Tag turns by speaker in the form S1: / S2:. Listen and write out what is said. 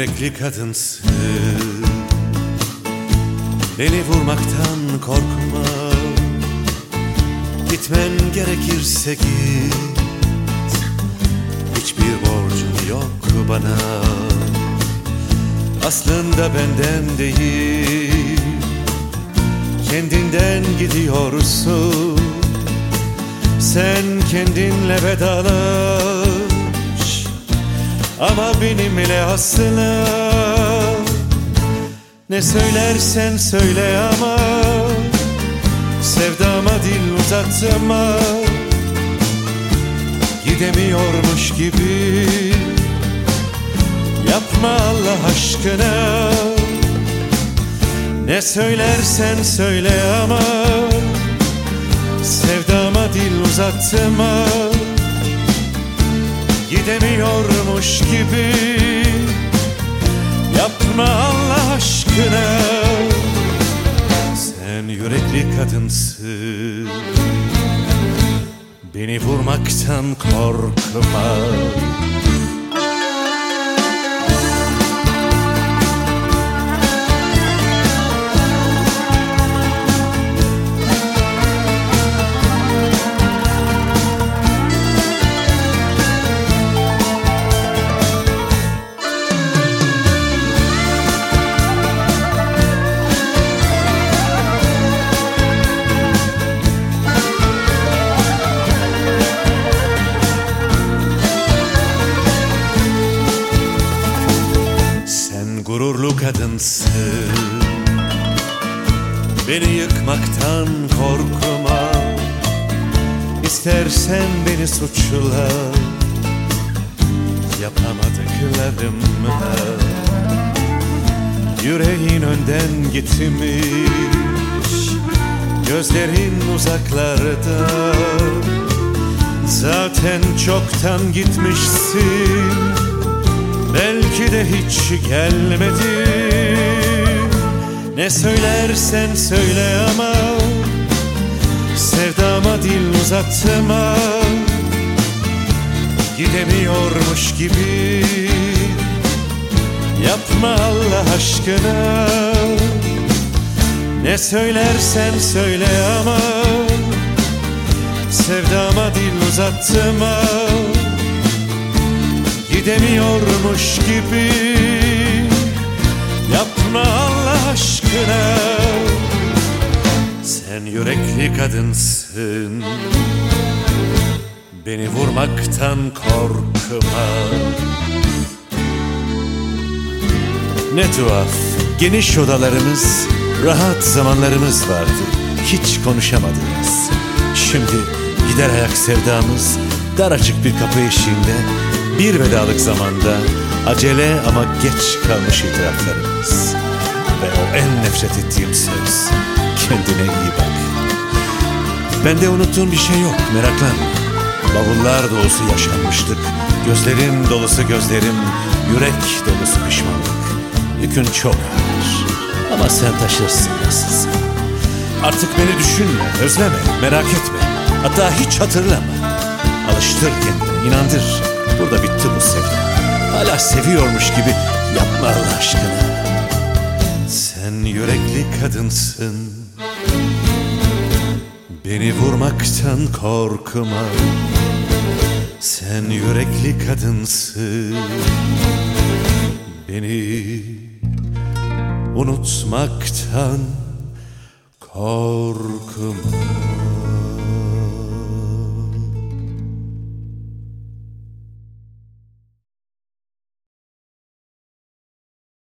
S1: yürekli kadınsın, beni vurmaktan korkma. Gitmen gerekirse git, hiçbir borcun yok bana. Aslında benden değil, kendinden gidiyorsun. Sen kendinle vedalaş, ama benimle asla. Ne söylersen söyle ama sevdama dil uzatma. Gidemiyormuş gibi yapma Allah aşkına. Ne söylersen söyle ama sevdama dil uzatma. Gidemiyormuş gibi yapma Allah aşkına. Sen yürekli kadınsın, beni vurmaktan korkma. Gururlu kadınsın, beni yıkmaktan korkma. İstersen beni suçla, yapamadıklarımla. Yüreğin önden gitmiş, gözlerin uzaklarda. Zaten çoktan gitmişsin, belki de hiç gelmedi. Ne söylersen söyle ama sevdama dil uzatma. Gidemiyormuş gibi yapma Allah aşkına. Ne söylersen söyle ama sevdama dil uzatma. Gidemiyormuş gibi yapma Allah aşkına. Sen yürekli kadınsın, beni vurmaktan korkma. Ne tuhaf, geniş odalarımız, rahat zamanlarımız vardı. Hiç konuşamadınız. Şimdi gider ayak sevdamız, daracık bir kapı eşiğinde, bir vedalık zamanda, acele ama geç kalmış itiraflarımız. Ve o en nefret ettiğim söz, kendine iyi bak. Bende unuttuğum bir şey yok, meraklanma. Bavullar dolusu yaşanmıştık, gözlerim dolusu gözlerim, yürek dolusu pişmanlık. Yükün çok ağır ama sen taşırsın nasılsın. Artık beni düşünme, özleme, merak etme. Hatta hiç hatırlama. Alıştır kendini, inandır. Burada bitti bu sevda. Hala seviyormuş gibi yapma Allah aşkına. Sen yürekli kadınsın, beni vurmaktan korkma. Sen yürekli kadınsın, beni unutmaktan korkma.